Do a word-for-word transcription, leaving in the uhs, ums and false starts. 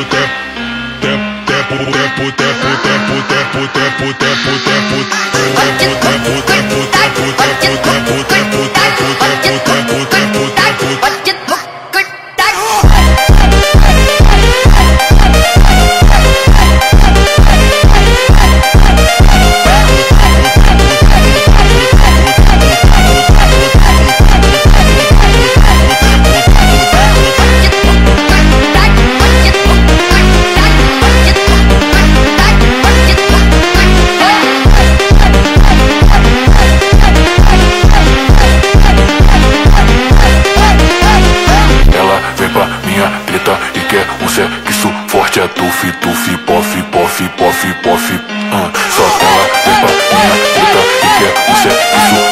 forte é tufi, tufi, pof, pof, pof, pof. uh. Só ela vem pra minha treta e quer o sexo